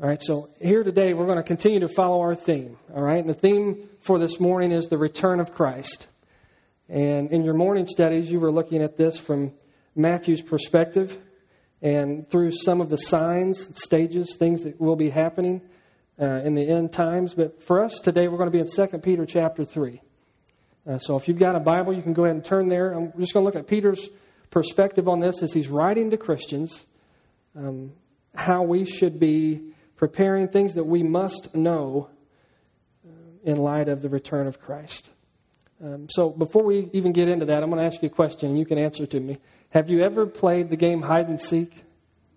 All right, so here today we're going to continue to follow our theme. All right, and the theme for this morning is the return of Christ. And in your morning studies, you were looking at this from Matthew's perspective and through some of the signs, stages, things that will be happening in the end times. But for us today, we're going to be in 2 Peter chapter 3. So if you've got a Bible, you can go ahead and turn there. I'm just going to look at Peter's perspective on this as he's writing to Christians, how we should be preparing, things that we must know in light of the return of Christ. So before we even get into that, I'm going to ask you a question, and you can answer to me. Have you ever played the game hide and seek?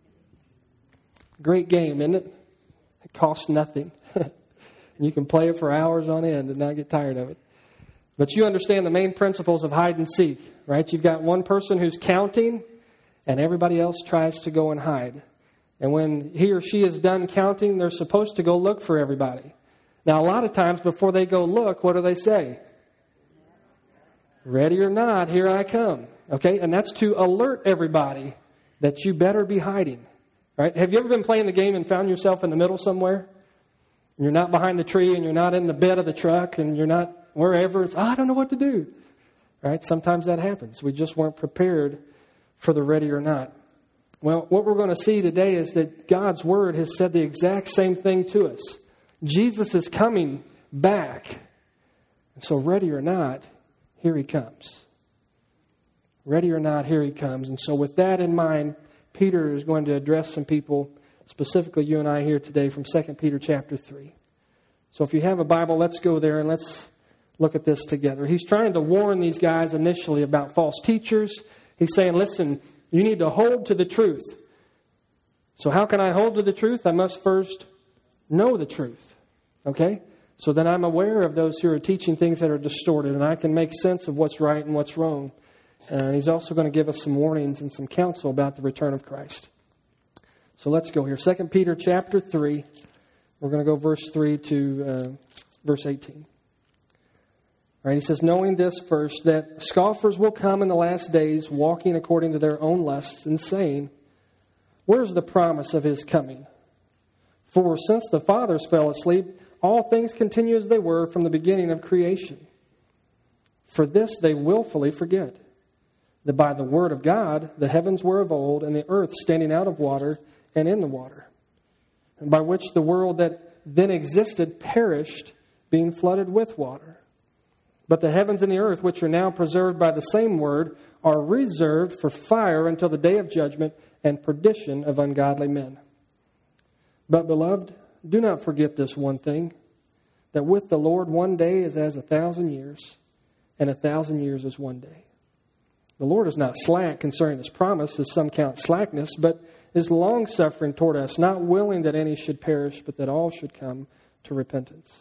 Great game, isn't it? It costs nothing. And you can play it for hours on end and not get tired of it. But you understand the main principles of hide and seek, right? You've got one person who's counting, and everybody else tries to go and hide. And when he or she is done counting, they're supposed to go look for everybody. Now, a lot of times before they go look, what do they say? Ready or not, here I come. Okay, and that's to alert everybody that you better be hiding. Right? Have you ever been playing the game and found yourself in the middle somewhere? You're not behind the tree, and you're not in the bed of the truck, and you're not wherever. It's, I don't know what to do. Right? Sometimes that happens. We just weren't prepared for the ready or not. Well, what we're going to see today is that God's Word has said the exact same thing to us. Jesus is coming back. And so ready or not, here He comes. Ready or not, here He comes. And so with that in mind, Peter is going to address some people, specifically you and I here today from 2 Peter chapter 3. So if you have a Bible, let's go there and let's look at this together. He's trying to warn these guys initially about false teachers. He's saying, listen, you need to hold to the truth. So how can I hold to the truth? I must first know the truth. Okay? So then I'm aware of those who are teaching things that are distorted, and I can make sense of what's right and what's wrong. He's also going to give us some warnings and some counsel about the return of Christ. So let's go here. 2 Peter chapter 3. We're going to go verse 3 to verse 18. All right, he says, knowing this first, that scoffers will come in the last days, walking according to their own lusts, and saying, where's the promise of His coming? For since the fathers fell asleep, all things continue as they were from the beginning of creation. For this they willfully forget, that by the word of God the heavens were of old, and the earth standing out of water and in the water, and by which the world that then existed perished, being flooded with water. But the heavens and the earth, which are now preserved by the same word, are reserved for fire until the day of judgment and perdition of ungodly men. But, beloved, do not forget this one thing, that with the Lord 1 day is as 1,000 years, and 1,000 years is 1 day. The Lord is not slack concerning His promise, as some count slackness, but is long-suffering toward us, not willing that any should perish, but that all should come to repentance.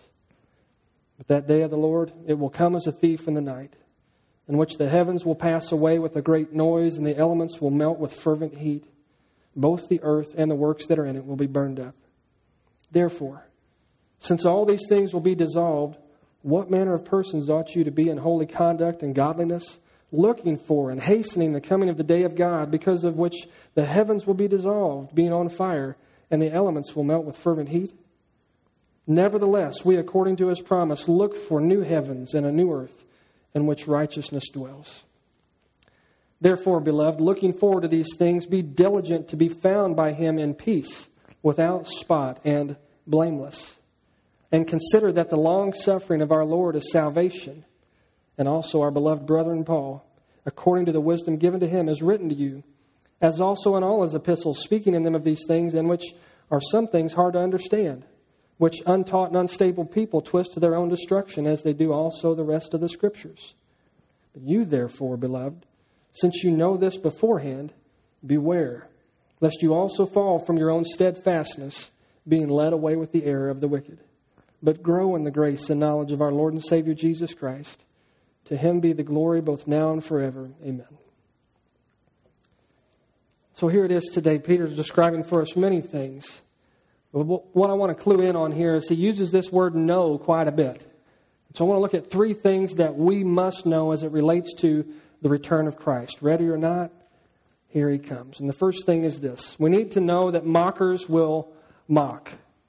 But that day of the Lord, it will come as a thief in the night, in which the heavens will pass away with a great noise, and the elements will melt with fervent heat. Both the earth and the works that are in it will be burned up. Therefore, since all these things will be dissolved, what manner of persons ought you to be in holy conduct and godliness, looking for and hastening the coming of the day of God, because of which the heavens will be dissolved, being on fire, and the elements will melt with fervent heat? Nevertheless, we, according to His promise, look for new heavens and a new earth in which righteousness dwells. Therefore, beloved, looking forward to these things, be diligent to be found by Him in peace, without spot and blameless. And consider that the long suffering of our Lord is salvation, and also our beloved brethren Paul, according to the wisdom given to him, is written to you, as also in all his epistles, speaking in them of these things, in which are some things hard to understand, which untaught and unstable people twist to their own destruction, as they do also the rest of the Scriptures. But you, therefore, beloved, since you know this beforehand, beware, lest you also fall from your own steadfastness, being led away with the error of the wicked. But grow in the grace and knowledge of our Lord and Savior Jesus Christ. To Him be the glory both now and forever. Amen. So here it is today. Peter's describing for us many things. What I want to clue in on here is he uses this word know quite a bit. So I want to look at three things that we must know as it relates to the return of Christ. Ready or not, here He comes. And the first thing is this. We need to know that mockers will mock.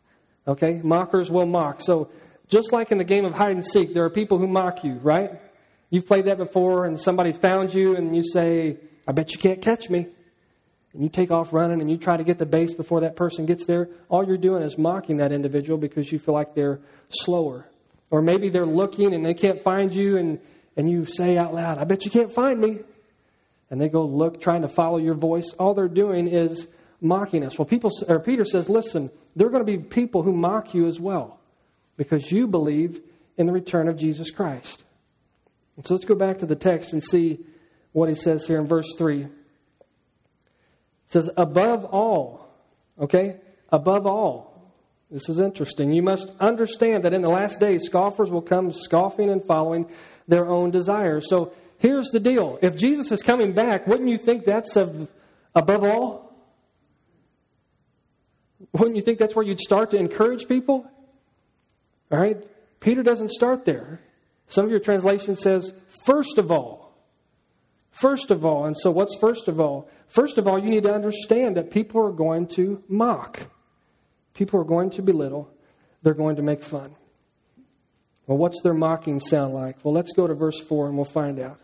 Okay? Mockers will mock. So just like in the game of hide and seek, there are people who mock you, right? You've played that before and somebody found you and you say, I bet you can't catch me. And you take off running and you try to get the base before that person gets there. All you're doing is mocking that individual because you feel like they're slower. Or maybe they're looking and they can't find you and you say out loud, I bet you can't find me. And they go look, trying to follow your voice. All they're doing is mocking us. Well, Peter says, listen, there are going to be people who mock you as well because you believe in the return of Jesus Christ. And so let's go back to the text and see what he says here in verse 3. It says, above all, okay? Above all. This is interesting. You must understand that in the last days, scoffers will come scoffing and following their own desires. So here's the deal. If Jesus is coming back, wouldn't you think that's above all? Wouldn't you think that's where you'd start to encourage people? All right? Peter doesn't start there. Some of your translation says, first of all. First of all. And so what's first of all? First of all, you need to understand that people are going to mock. People are going to belittle. They're going to make fun. Well, what's their mocking sound like? Well, let's go to verse 4 and we'll find out.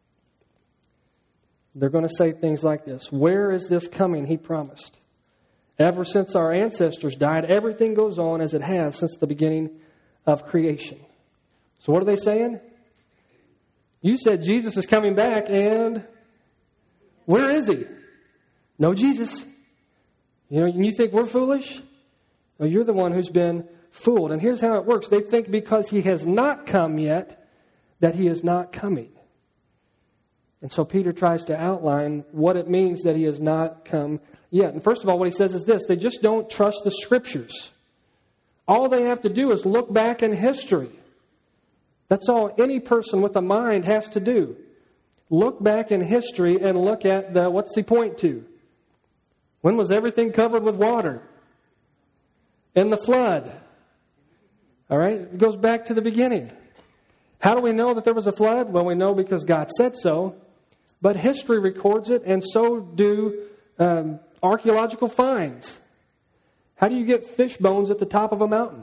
They're going to say things like this. Where is this coming he promised? Ever since our ancestors died, everything goes on as it has since the beginning of creation. So what are they saying? You said Jesus is coming back and where is he? No Jesus. You know, and you think we're foolish? No, you're the one who's been fooled. And here's how it works. They think because he has not come yet, that he is not coming. And so Peter tries to outline what it means that he has not come yet. And first of all, what he says is this. They just don't trust the Scriptures. All they have to do is look back in history. That's all any person with a mind has to do. Look back in history and look at what's he point to? When was everything covered with water? In the flood. All right? It goes back to the beginning. How do we know that there was a flood? Well, we know because God said so. But history records it, and so do archaeological finds. How do you get fish bones at the top of a mountain?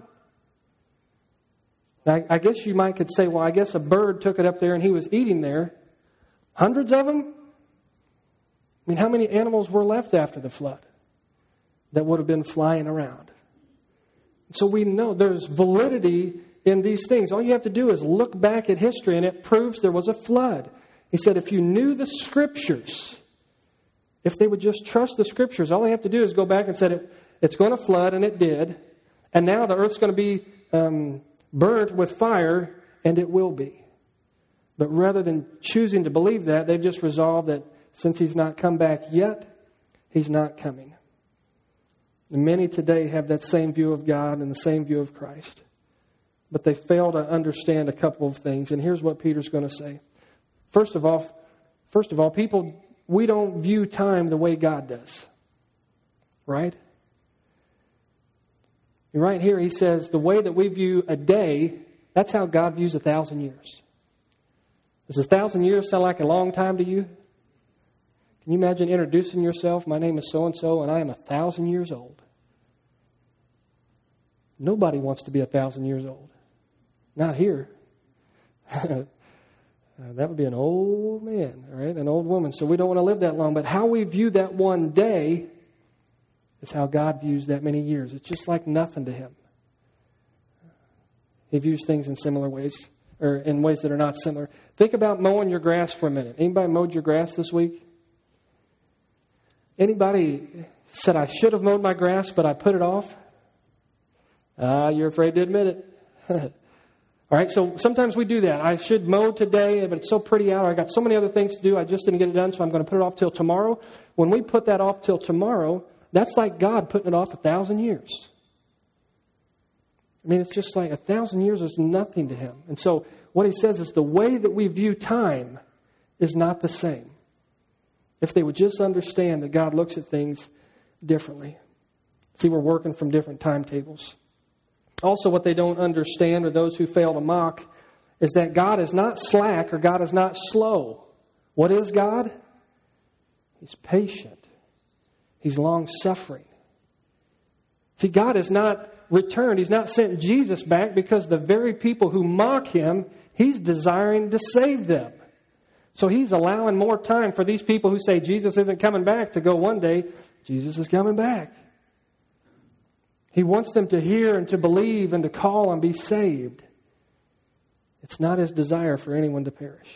I guess you could say, well, I guess a bird took it up there and he was eating there. Hundreds of them? I mean, how many animals were left after the flood that would have been flying around? So we know there's validity in these things. All you have to do is look back at history and it proves there was a flood. He said if you knew the Scriptures, if they would just trust the Scriptures, all they have to do is go back and say it's going to flood, and it did. And now the earth's going to be burnt with fire, and it will be. But rather than choosing to believe that, they've just resolved that since he's not come back yet, he's not coming. And many today have that same view of God and the same view of Christ. But they fail to understand a couple of things. And here's what Peter's going to say. First of all, people, we don't view time the way God does. Right? Right here he says the way that we view a day, that's how God views 1,000 years. Does 1,000 years sound like a long time to you? Can you imagine introducing yourself? My name is so-and-so and I am 1,000 years old. Nobody wants to be 1,000 years old. Not here. That would be an old man, right? An old woman. So we don't want to live that long. But how we view that one day is how God views that many years. It's just like nothing to him. He views things in similar ways, or in ways that are not similar. Think about mowing your grass for a minute. Anybody mowed your grass this week? Anybody said, I should have mowed my grass, but I put it off? You're afraid to admit it. All right, so sometimes we do that. I should mow today, but it's so pretty out. I got so many other things to do. I just didn't get it done, so I'm going to put it off till tomorrow. When we put that off till tomorrow, that's like God putting it off 1,000 years. I mean, it's just like 1,000 years is nothing to him. And so what he says is the way that we view time is not the same. If they would just understand that God looks at things differently. See, we're working from different timetables. Also, what they don't understand, or those who fail to mock, is that God is not slack or God is not slow. What is God? He's patient. He's long-suffering. See, God is not returned. He's not sent Jesus back because the very people who mock him, he's desiring to save them. So he's allowing more time for these people who say Jesus isn't coming back to go one day, Jesus is coming back. He wants them to hear and to believe and to call and be saved. It's not his desire for anyone to perish.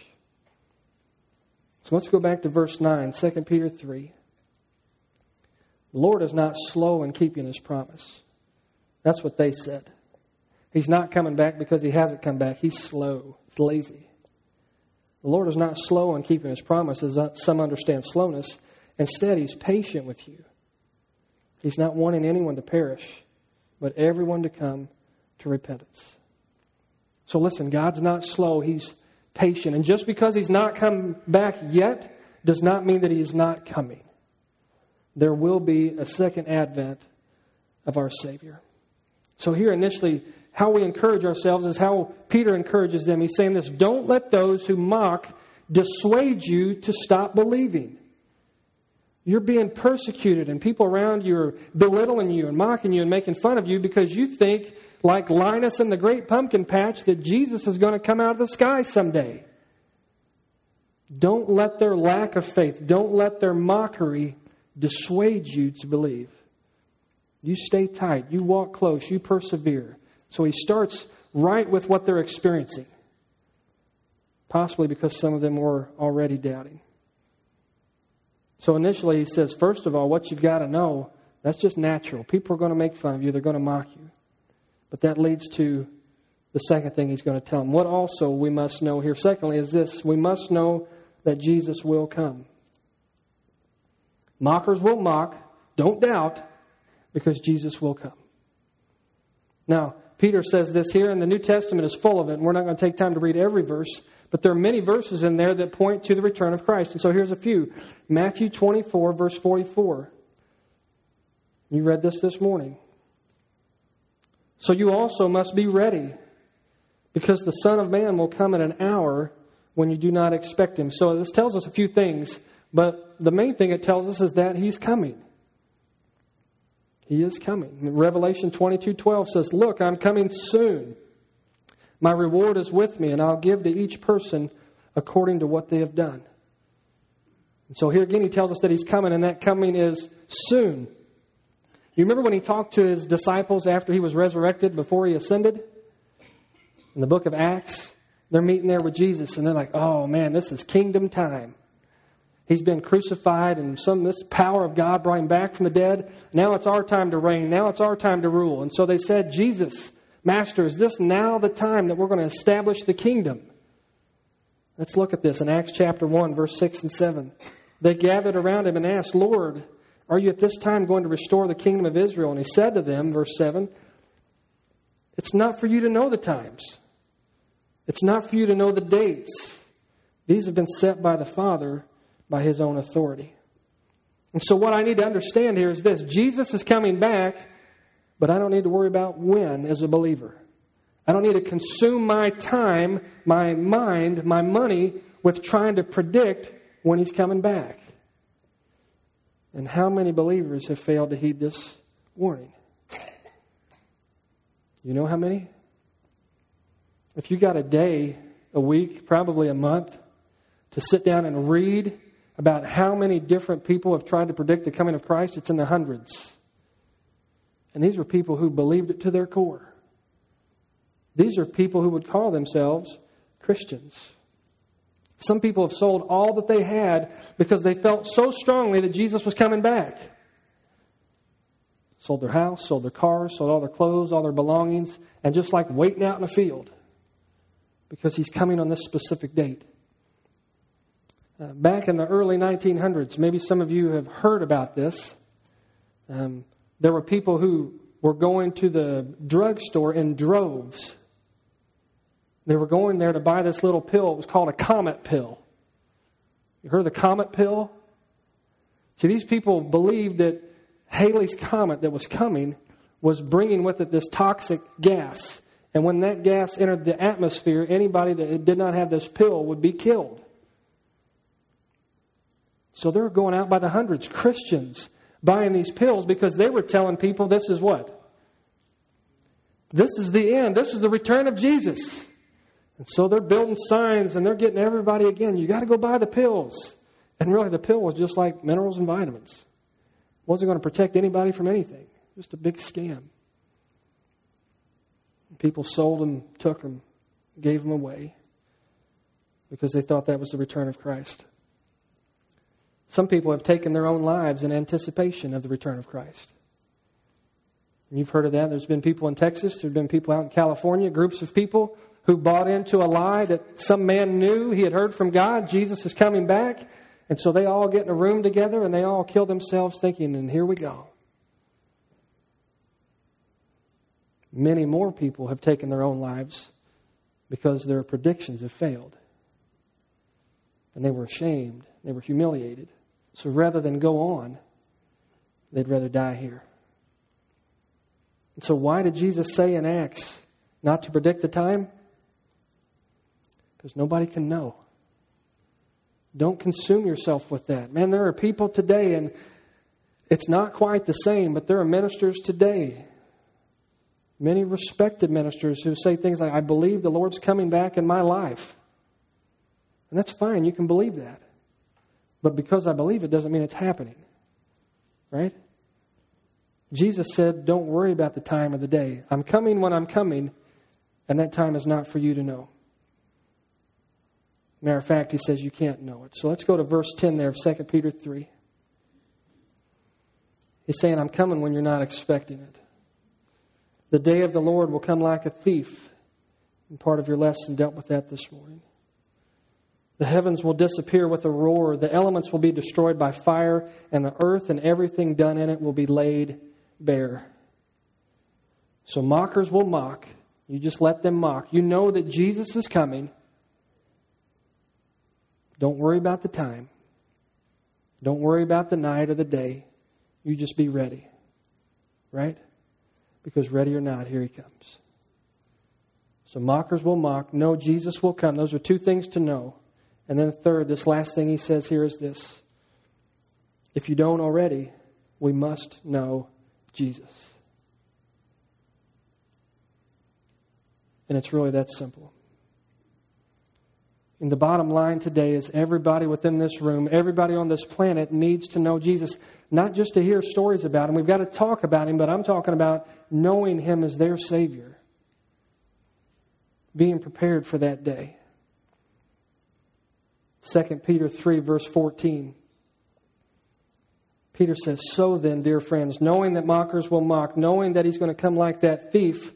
So let's go back to verse 9, 2 Peter 3. The Lord is not slow in keeping his promise. That's what they said. He's not coming back because he hasn't come back. He's slow. He's lazy. The Lord is not slow in keeping his promise, as some understand slowness. Instead, he's patient with you. He's not wanting anyone to perish, but everyone to come to repentance. So listen, God's not slow. He's patient. And just because he's not come back yet does not mean that he's not coming. There will be a second advent of our Savior. So here initially, how we encourage ourselves is how Peter encourages them. He's saying this: don't let those who mock dissuade you to stop believing. You're being persecuted and people around you are belittling you and mocking you and making fun of you because you think, like Linus in the Great Pumpkin Patch, that Jesus is going to come out of the sky someday. Don't let their lack of faith, don't let their mockery dissuade you to believe. You stay tight, you walk close, you persevere. So he starts right with what they're experiencing, possibly because some of them were already doubting. So initially he says, first of all, what you've got to know, that's just natural. People are going to make fun of you. They're going to mock you. But that leads to the second thing he's going to tell them. What also we must know here, secondly, is this: we must know that Jesus will come. Mockers will mock. Don't doubt, because Jesus will come. Now, Peter says this here, and the New Testament is full of it, and we're not going to take time to read every verse, but there are many verses in there that point to the return of Christ. And so here's a few. Matthew 24, verse 44. You read this morning. So you also must be ready, because the Son of Man will come at an hour when you do not expect him. So this tells us a few things, but the main thing it tells us is that he's coming. He is coming. Revelation 22:12 says, "Look, I'm coming soon. My reward is with me, and I'll give to each person according to what they have done." And so here again he tells us that he's coming, and that coming is soon. You remember when he talked to his disciples after he was resurrected, before he ascended? In the book of Acts, they're meeting there with Jesus, and they're like, oh man, this is kingdom time. He's been crucified, and this power of God brought him back from the dead. Now it's our time to reign. Now it's our time to rule. And so they said, Jesus, Master, is this now the time that we're going to establish the kingdom? Let's look at this in Acts chapter 1, verse 6 and 7. They gathered around him and asked, Lord, are you at this time going to restore the kingdom of Israel? And he said to them, verse 7, it's not for you to know the times. It's not for you to know the dates. These have been set by the Father by his own authority. And so what I need to understand here is this: Jesus is coming back, but I don't need to worry about when as a believer. I don't need to consume my time, my mind, my money with trying to predict when he's coming back. And how many believers have failed to heed this warning? You know how many? If you got a day, a week, probably a month to sit down and read about how many different people have tried to predict the coming of Christ, it's in the hundreds. And these were people who believed it to their core. These are people who would call themselves Christians. Some people have sold all that they had because they felt so strongly that Jesus was coming back. Sold their house, sold their cars, sold all their clothes, all their belongings, and just like waiting out in a field because he's coming on this specific date. Back in the early 1900s, maybe some of you have heard about this. There were people who were going to the drugstore in droves. They were going there to buy this little pill. It was called a Comet pill. You heard of the Comet pill? See, these people believed that Halley's Comet that was coming was bringing with it this toxic gas. And when that gas entered the atmosphere, anybody that did not have this pill would be killed. So they were going out by the hundreds, Christians, buying these pills because they were telling people this is what? This is the end. This is the return of Jesus. And so they're building signs and they're getting everybody again. You got to go buy the pills. And really the pill was just like minerals and vitamins. It wasn't going to protect anybody from anything. Just a big scam. People sold them, took them, gave them away because they thought that was the return of Christ. Some people have taken their own lives in anticipation of the return of Christ. And you've heard of that. There's been people in Texas. There's been people out in California, groups of people who bought into a lie that some man knew. He had heard from God, Jesus is coming back. And so they all get in a room together and they all kill themselves thinking, and here we go. Many more people have taken their own lives because their predictions have failed. And they were ashamed. They were humiliated. So rather than go on, they'd rather die here. And so why did Jesus say in Acts not to predict the time? Because nobody can know. Don't consume yourself with that. Man, there are people today, and it's not quite the same, but there are ministers today, many respected ministers who say things like, I believe the Lord's coming back in my life. And that's fine. You can believe that. But because I believe it doesn't mean it's happening. Right? Jesus said, don't worry about the time of the day. I'm coming when I'm coming, and that time is not for you to know. Matter of fact, he says you can't know it. So let's go to verse 10 there of 2 Peter 3. He's saying, I'm coming when you're not expecting it. The day of the Lord will come like a thief. And part of your lesson dealt with that this morning. The heavens will disappear with a roar. The elements will be destroyed by fire. And the earth and everything done in it will be laid bare. So mockers will mock. You just let them mock. You know that Jesus is coming. Don't worry about the time. Don't worry about the night or the day. You just be ready. Right? Because ready or not, here he comes. So mockers will mock. No, Jesus will come. Those are two things to know. And then third, this last thing he says here is this. If you don't already, we must know Jesus. And it's really that simple. And the bottom line today is everybody within this room, everybody on this planet needs to know Jesus. Not just to hear stories about him. We've got to talk about him, but I'm talking about knowing him as their Savior. Being prepared for that day. 2 Peter 3, verse 14. Peter says, so then, dear friends, knowing that mockers will mock, knowing that he's going to come like that thief,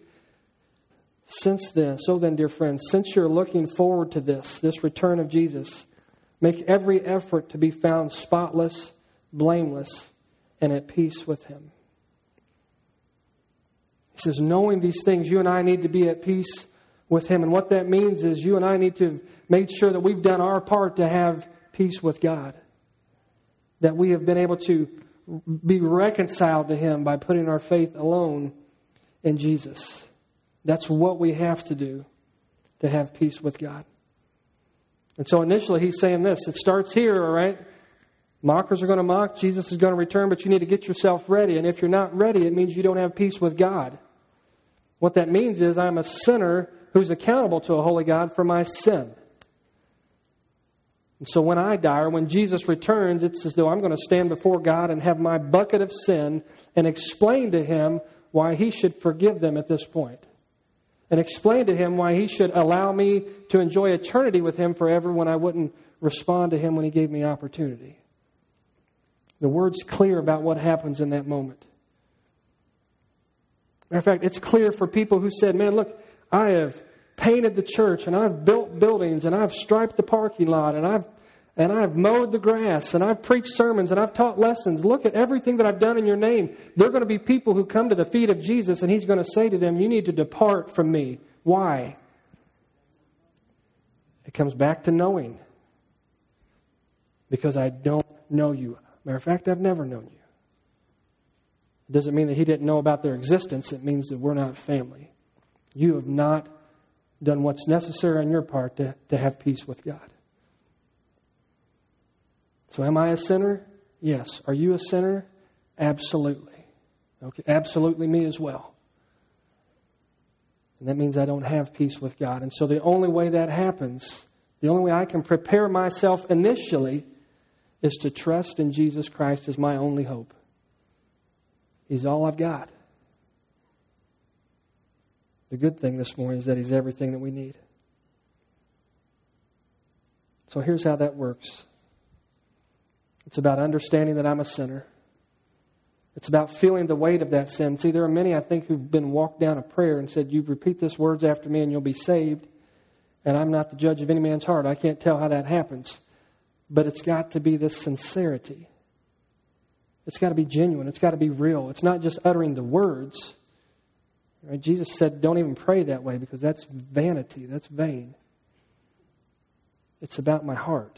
so then, dear friends, since you're looking forward to this return of Jesus, make every effort to be found spotless, blameless, and at peace with him. He says, knowing these things, you and I need to be at peace with him. And what that means is you and I need to make sure that we've done our part to have peace with God. That we have been able to be reconciled to him by putting our faith alone in Jesus. That's what we have to do to have peace with God. And so initially he's saying this. It starts here, all right? Mockers are going to mock. Jesus is going to return, but you need to get yourself ready. And if you're not ready, it means you don't have peace with God. What that means is I'm a sinner who's accountable to a holy God for my sin. And so when I die, or when Jesus returns, it's as though I'm going to stand before God and have my bucket of sin and explain to him why he should forgive them at this point. And explain to him why he should allow me to enjoy eternity with him forever when I wouldn't respond to him when he gave me opportunity. The word's clear about what happens in that moment. Matter of fact, it's clear for people who said, man, look, I have painted the church and I've built buildings and I've striped the parking lot and I've mowed the grass and I've preached sermons and I've taught lessons. Look at everything that I've done in your name. There are going to be people who come to the feet of Jesus and he's going to say to them, you need to depart from me. Why? It comes back to knowing. Because I don't know you. Matter of fact, I've never known you. It doesn't mean that he didn't know about their existence. It means that we're not family. You have not done what's necessary on your part to have peace with God. So am I a sinner? Yes. Are you a sinner? Absolutely. Okay, absolutely me as well. And that means I don't have peace with God. And so the only way that happens, the only way I can prepare myself initially, is to trust in Jesus Christ as my only hope. He's all I've got. The good thing this morning is that He's everything that we need. So here's how that works. It's about understanding that I'm a sinner. It's about feeling the weight of that sin. See, there are many, I think, who've been walked down a prayer and said, you repeat these words after me and you'll be saved. And I'm not the judge of any man's heart. I can't tell how that happens. But it's got to be this sincerity. It's got to be genuine. It's got to be real. It's not just uttering the words. Right? Jesus said, don't even pray that way because that's vanity. That's vain. It's about my heart.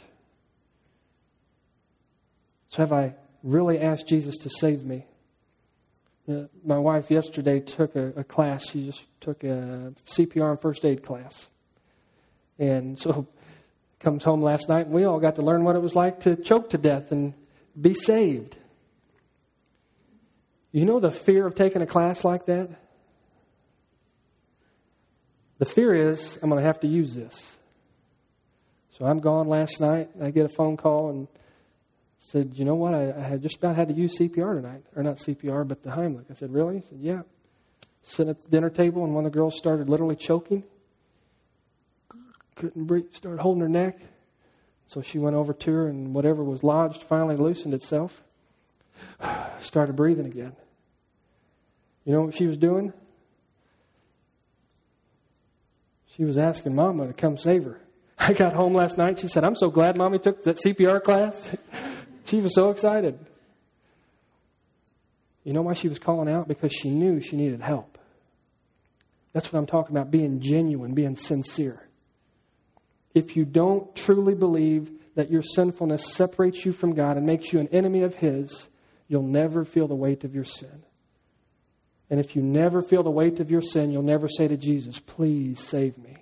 So have I really asked Jesus to save me? My wife yesterday took a class. She just took a CPR and first aid class. And so comes home last night and we all got to learn what it was like to choke to death and be saved. You know the fear of taking a class like that? The fear is I'm going to have to use this. So I'm gone last night. I get a phone call and said, you know what? I had just about had to use CPR tonight. Or not CPR, but the Heimlich. I said, really? He said, yeah. Sitting at the dinner table and one of the girls started literally choking. Couldn't breathe. Started holding her neck. So she went over to her and whatever was lodged finally loosened itself. Started breathing again. You know what she was doing? She was asking Mama to come save her. I got home last night. She said, I'm so glad Mommy took that CPR class. She was so excited. You know why she was calling out? Because she knew she needed help. That's what I'm talking about, being genuine, being sincere. If you don't truly believe that your sinfulness separates you from God and makes you an enemy of His, you'll never feel the weight of your sin. And if you never feel the weight of your sin, you'll never say to Jesus, please save me.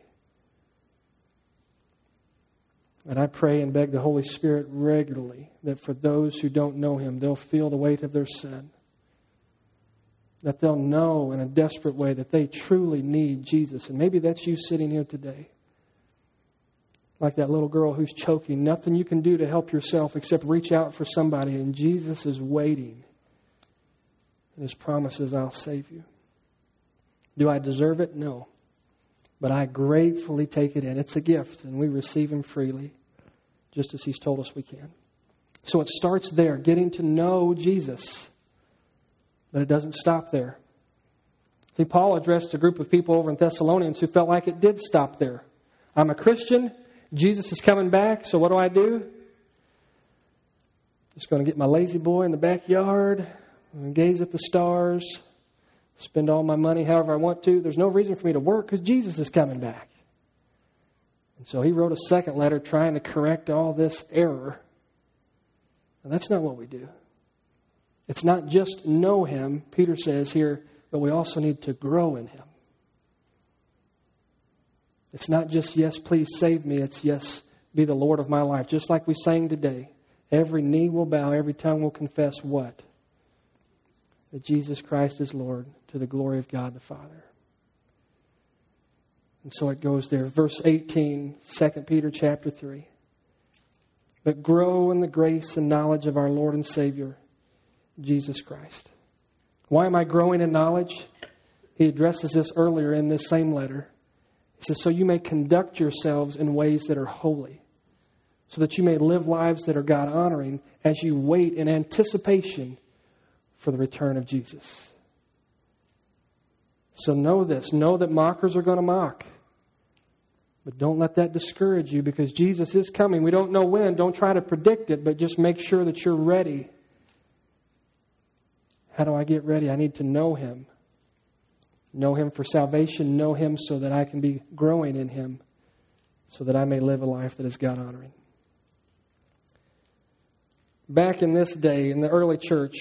And I pray and beg the Holy Spirit regularly that for those who don't know Him, they'll feel the weight of their sin. That they'll know in a desperate way that they truly need Jesus. And maybe that's you sitting here today. Like that little girl who's choking. Nothing you can do to help yourself except reach out for somebody. And Jesus is waiting. And His promise is, I'll save you. Do I deserve it? No. But I gratefully take it in. It's a gift, and we receive Him freely, just as He's told us we can. So it starts there, getting to know Jesus. But it doesn't stop there. See, Paul addressed a group of people over in Thessalonians who felt like it did stop there. I'm a Christian. Jesus is coming back, so what do? Just going to get my lazy boy in the backyard and gaze at the stars. Spend all my money however I want to. There's no reason for me to work because Jesus is coming back. And so he wrote a second letter trying to correct all this error. And that's not what we do. It's not just know Him, Peter says here, but we also need to grow in Him. It's not just, yes, please save me. It's, yes, be the Lord of my life. Just like we sang today. Every knee will bow, every tongue will confess what? That Jesus Christ is Lord, to the glory of God the Father. And so it goes there. Verse 18, 2 Peter chapter 3. But grow in the grace and knowledge of our Lord and Savior, Jesus Christ. Why am I growing in knowledge? He addresses this earlier in this same letter. He says, so you may conduct yourselves in ways that are holy, so that you may live lives that are God-honoring as you wait in anticipation for the return of Jesus. So know this. Know that mockers are going to mock. But don't let that discourage you because Jesus is coming. We don't know when. Don't try to predict it, but just make sure that you're ready. How do I get ready? I need to know Him. Know Him for salvation. Know Him so that I can be growing in Him, so that I may live a life that is God-honoring. Back in this day, in the early church,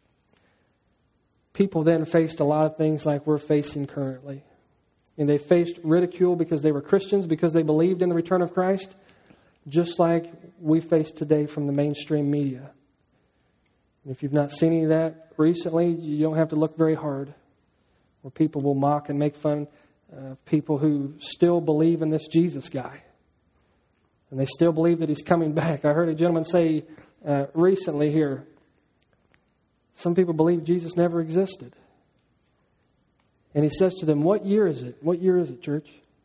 people then faced a lot of things like we're facing currently. And they faced ridicule because they were Christians, because they believed in the return of Christ, just like we face today from the mainstream media. And if you've not seen any of that recently, you don't have to look very hard, where people will mock and make fun. people who still believe in this Jesus guy. And they still believe that he's coming back. I heard a gentleman say recently here, some people believe Jesus never existed. And he says to them, what year is it? What year is it, church?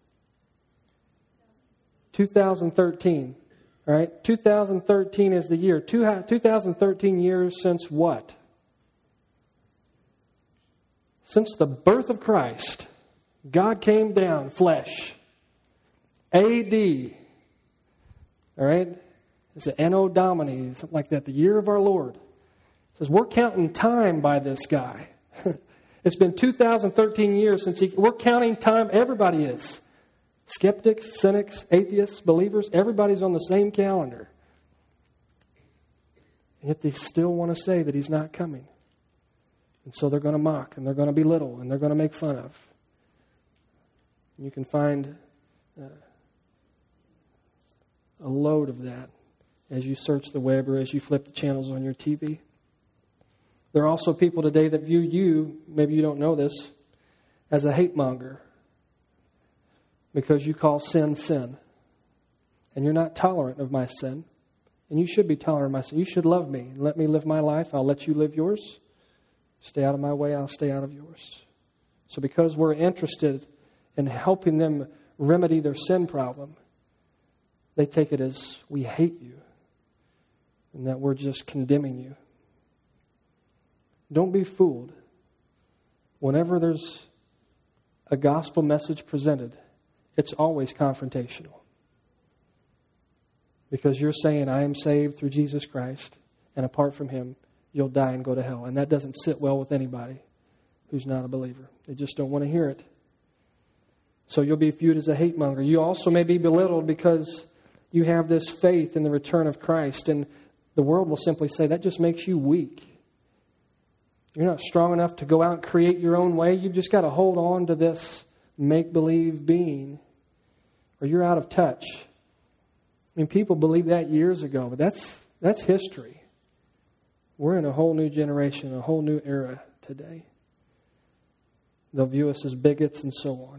2013. All right? 2013 is the year. 2013 years since what? Since the birth of Christ. God came down, flesh. A.D. All right? It's an Anno Domini, something like that, the year of our Lord. It says, we're counting time by this guy. It's been 2013 years since we're counting time. Everybody is. Skeptics, cynics, atheists, believers, everybody's on the same calendar. And yet they still want to say that he's not coming. And so they're going to mock, and they're going to belittle, and they're going to make fun of. You can find a load of that as you search the web or as you flip the channels on your TV. There are also people today that view you, maybe you don't know this, as a hate monger because you call sin, sin. And you're not tolerant of my sin. And you should be tolerant of my sin. You should love me and let me live my life. I'll let you live yours. Stay out of my way, I'll stay out of yours. So because we're interested in helping them remedy their sin problem, they take it as we hate you and that we're just condemning you. Don't be fooled. Whenever there's a gospel message presented, it's always confrontational. Because you're saying, I am saved through Jesus Christ, and apart from him, you'll die and go to hell. And that doesn't sit well with anybody who's not a believer. They just don't want to hear it. So you'll be viewed as a hate monger. You also may be belittled because you have this faith in the return of Christ. And the world will simply say, that just makes you weak. You're not strong enough to go out and create your own way. You've just got to hold on to this make-believe being, or you're out of touch. I mean, people believed that years ago, but that's history. We're in a whole new generation, a whole new era today. They'll view us as bigots and so on.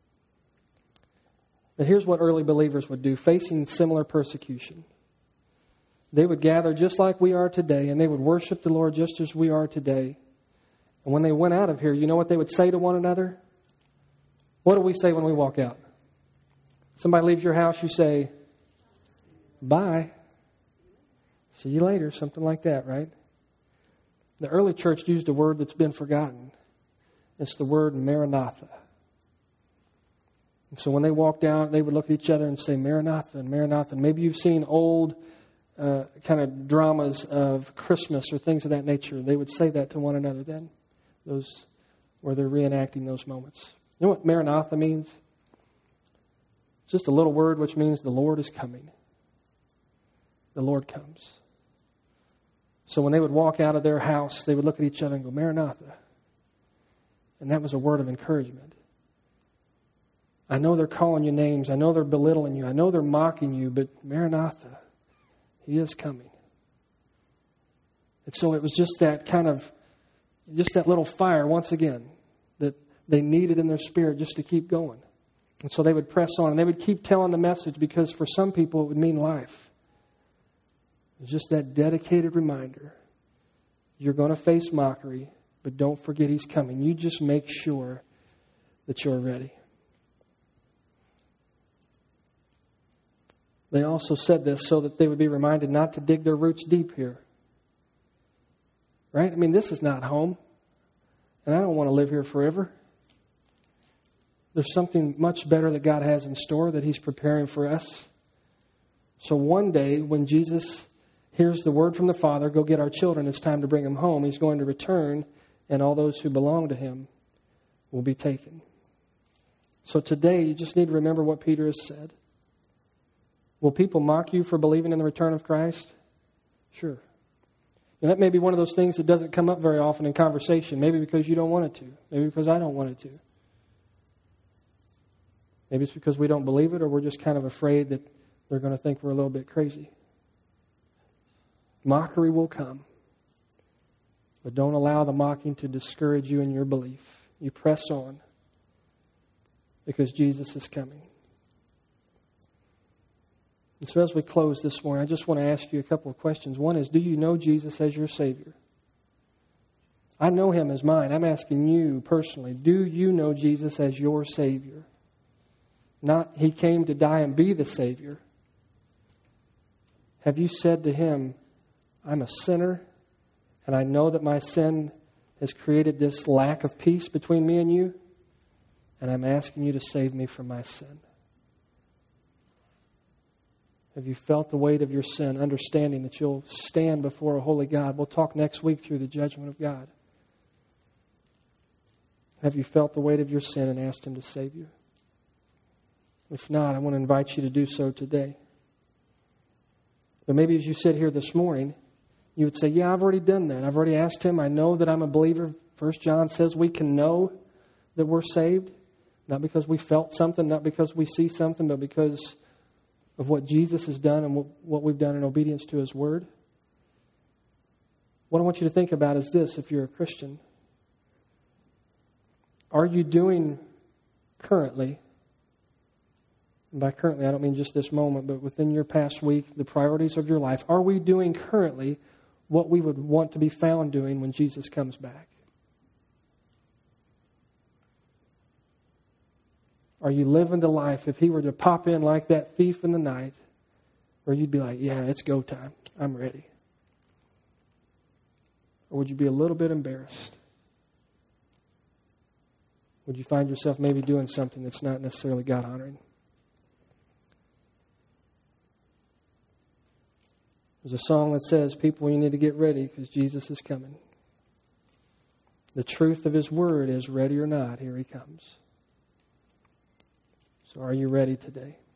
But here's what early believers would do, facing similar persecution. They would gather just like we are today, and they would worship the Lord just as we are today. And when they went out of here, you know what they would say to one another? What do we say when we walk out? Somebody leaves your house, you say, bye. See you later, something like that, right? The early church used a word that's been forgotten. It's the word Maranatha. And so when they walked out, they would look at each other and say, Maranatha and Maranatha. And maybe you've seen old kind of dramas of Christmas or things of that nature. They would say that to one another then, those where they're reenacting those moments. You know what Maranatha means? It's just a little word which means the Lord is coming. The Lord comes. So when they would walk out of their house, they would look at each other and go, Maranatha. And that was a word of encouragement. I know they're calling you names. I know they're belittling you. I know they're mocking you, but Maranatha, he is coming. And so it was just that kind of, just that little fire once again that they needed in their spirit just to keep going. And so they would press on and they would keep telling the message because for some people it would mean life. It's just that dedicated reminder. You're going to face mockery, but don't forget he's coming. You just make sure that you're ready. They also said this so that they would be reminded not to dig their roots deep here. Right? I mean, this is not home. And I don't want to live here forever. There's something much better that God has in store that he's preparing for us. So one day when Jesus hears the word from the Father, go get our children, it's time to bring them home, he's going to return and all those who belong to him will be taken. So today you just need to remember what Peter has said. Will people mock you for believing in the return of Christ? Sure. And that may be one of those things that doesn't come up very often in conversation. Maybe because you don't want it to. Maybe because I don't want it to. Maybe it's because we don't believe it or we're just kind of afraid that they're going to think we're a little bit crazy. Mockery will come. But don't allow the mocking to discourage you in your belief. You press on. because Jesus is coming. And so as we close this morning, I just want to ask you a couple of questions. One is, do you know Jesus as your Savior? I know Him as mine. I'm asking you personally, do you know Jesus as your Savior? Not He came to die and be the Savior. Have you said to Him, I'm a sinner, and I know that my sin has created this lack of peace between me and you, and I'm asking you to save me from my sin? Have you felt the weight of your sin, understanding that you'll stand before a holy God? We'll talk next week through the judgment of God. Have you felt the weight of your sin and asked Him to save you? If not, I want to invite you to do so today. But maybe as you sit here this morning, you would say, yeah, I've already done that. I've already asked Him. I know that I'm a believer. 1 John says we can know that we're saved, not because we felt something, not because we see something, but because of what Jesus has done and what we've done in obedience to His Word. What I want you to think about is this, if you're a Christian. Are you doing currently, and by currently I don't mean just this moment, but within your past week, the priorities of your life, are we doing currently what we would want to be found doing when Jesus comes back? Are you living the life, if He were to pop in like that thief in the night, where you'd be like, yeah, it's go time, I'm ready? Or would you be a little bit embarrassed? Would you find yourself maybe doing something that's not necessarily God-honoring? There's a song that says, people, you need to get ready because Jesus is coming. The truth of His Word is, ready or not, here He comes. So are you ready today?